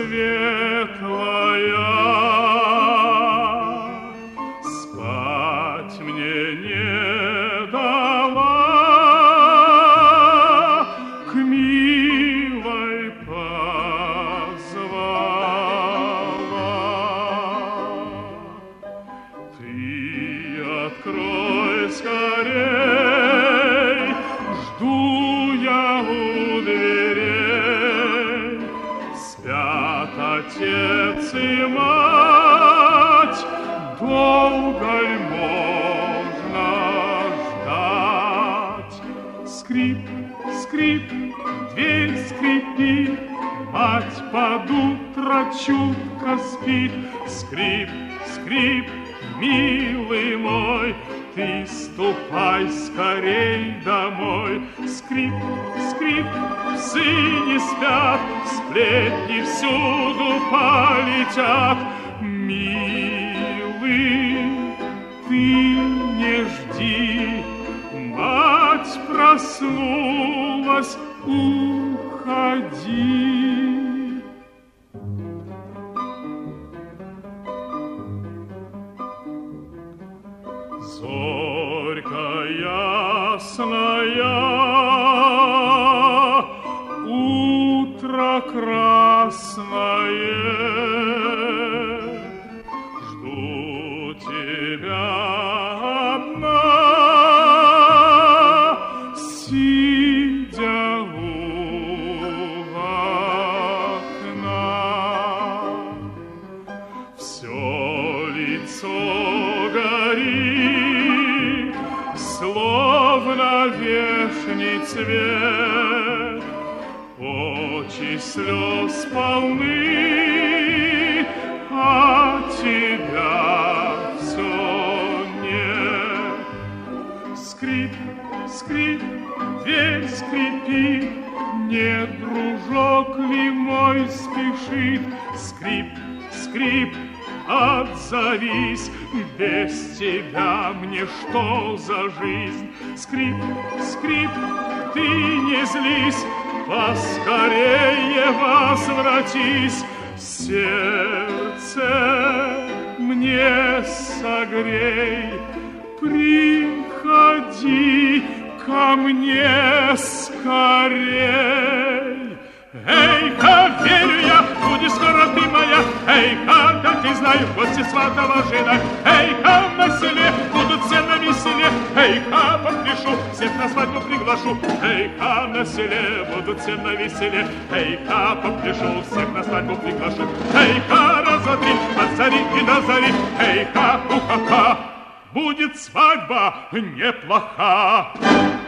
светлая, спать мне не дала, к милой позвала. Ты открой скорей, жду я у дверей. Спят отец и мать, долго ли можно ждать? Скрип, скрип, дверь скрипит, мать под утро чутко спит. Скрип, скрип, милый мой, ты ступай скорей домой. Скрип, скрип, псы не спят, сплетни всюду полетят. Милый, ты не жди, мать проснулась, уходи. Зорька ясная, утро красное, жду тебя одна, сидя у окна. Все лицо горит, словно вешний цвет, очи слез полны, а тебя все нет. Скрип, скрип, дверь скрипит, не дружок ли мой спешит? Скрип, скрип, отзовись, без тебя мне что за жизнь? Скрип, скрип, ты не злись, поскорее возвратись. Сердце мне согрей, приходи ко мне скорей. Эй-ка, верю я, будешь скоро ты моя. Эй-ка, как я знаю, гости сватова жена. Эй-ка, на селе будут все на веселе. Эй-ка, подпишу, всех на свадьбу приглашу. Эй-ка, на селе будут все на веселе. Эй-ка, подпишу, всех на свадьбу приглашу. Эй-ка, раз, два, три, от зари и до зари. Эй-ка, уха-ха, будет свадьба неплоха.